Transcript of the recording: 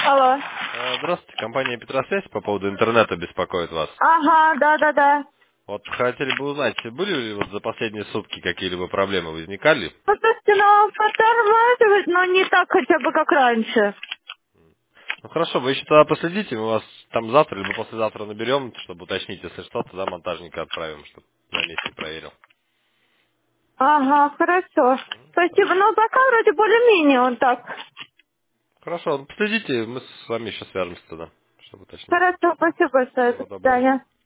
Алло. Здравствуйте, компания Петросвязь по поводу интернета беспокоит вас. Ага, да. Вот хотели бы узнать, были ли вот за последние сутки какие-либо проблемы возникали? Слушайте, ну, подтормаживает, но не так хотя бы, как раньше. Ну хорошо, вы еще тогда последите, мы вас там завтра либо послезавтра наберем, чтобы уточнить, если что, тогда монтажника отправим, чтобы на месте проверил. Ага, хорошо. Спасибо. Хорошо. Ну, пока вроде более-менее он так. Хорошо, ну, последите, мы с вами еще свяжемся тогда, чтобы уточнить. Хорошо, спасибо большое. До Всего доброго. свидания.